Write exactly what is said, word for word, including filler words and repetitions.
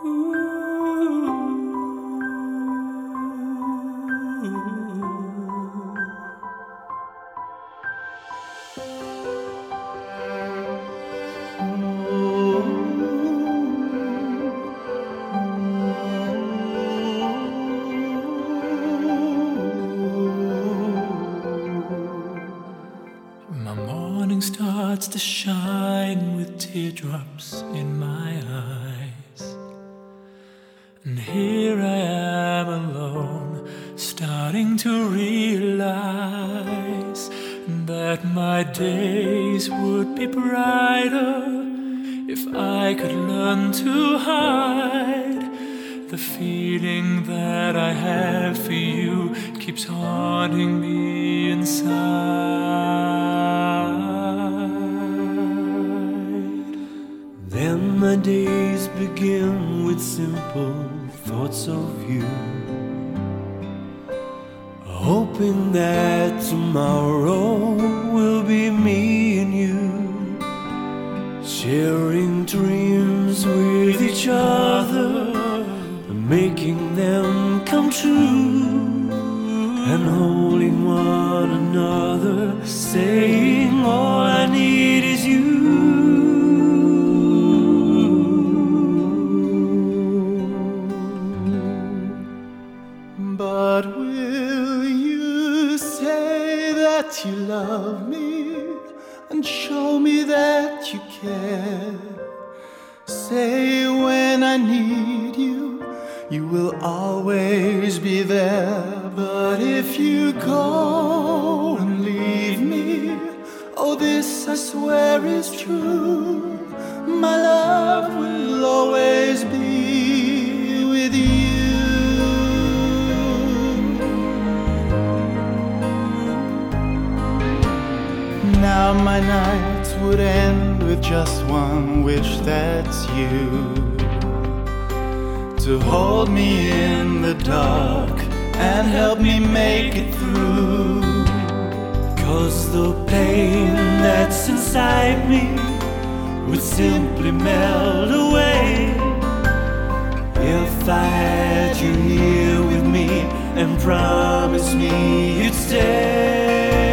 My morning starts to shine with teardrops in my eyes, and here I am alone, starting to realize that my days would be brighter if I could learn to hide the feeling that I have for you. Keeps haunting me inside. Then my days begin with simple thoughts of you, hoping that tomorrow will be me and you, sharing dreams with each other, making them come true, and holding one another, saying all I need is you. But will you say that you love me and show me that you care? Say when I need you, you will always be there. But if you go and leave me, oh, this I swear is true, my love will always be with you. Now my nights would end with just one wish, that's you, to hold me in the dark and help me make it through. 'Cause the pain that's inside me would simply melt away if I had you here with me and promised me you'd stay.